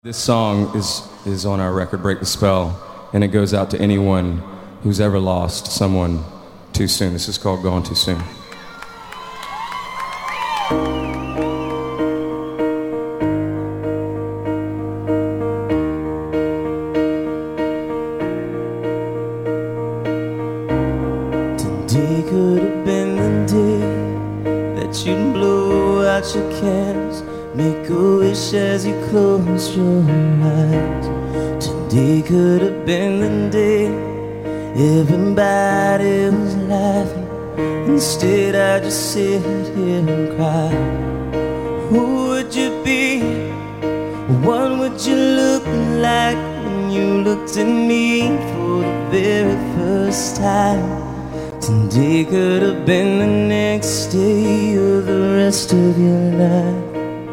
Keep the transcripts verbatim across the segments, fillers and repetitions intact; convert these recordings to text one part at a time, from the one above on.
This song is, is on our record, Break the Spell, and it goes out to anyone who's ever lost someone too soon. This is called Gone Too Soon. Today could have been the day that you'd blow out your candles, make a wish as you close your eyes. Today could have been the day everybody was laughing. Instead I just sit here and cry. Who would you be? What would you look like when you looked at me for the very first time? Today could have been the next day or the rest of your life.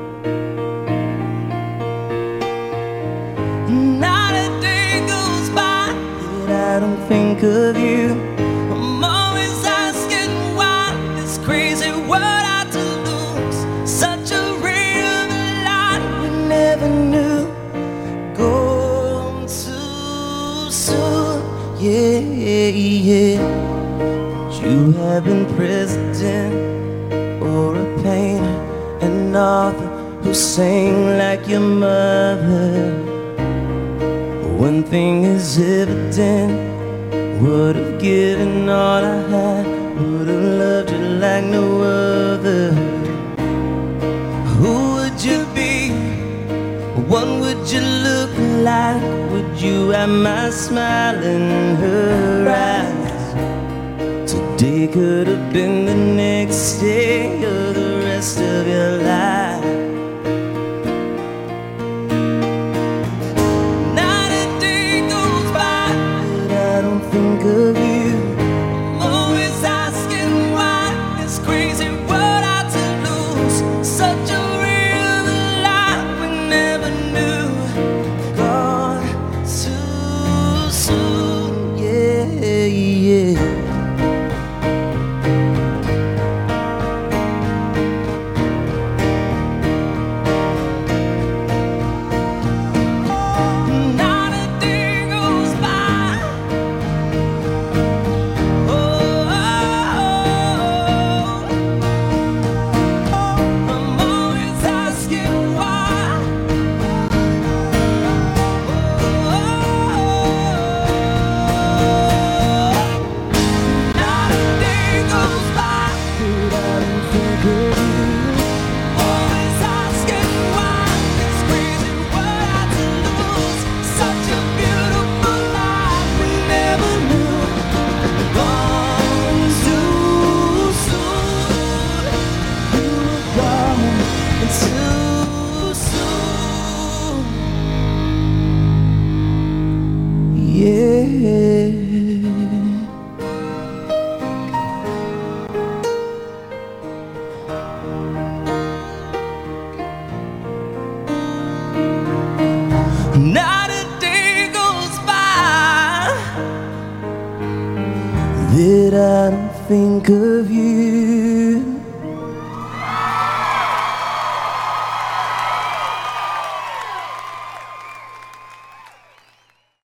Not a day goes by that I don't think of you. I'm always asking why this crazy world had to lose such a ray of light we never knew. Gone too soon, yeah, yeah. You have been president or a painter, an author who sang like your mother. One thing is evident, would have given all I had, would have loved you like no other. Who would you be? What would you look like? Would you have my smile in her eyes? Today could have been the next day or the rest of your life. Not a day goes by that I don't think of you. I'm always asking why this crazy world had to lose such a real life we never knew. Gone too soon, yeah, yeah. Not a day goes by that I don't think of you.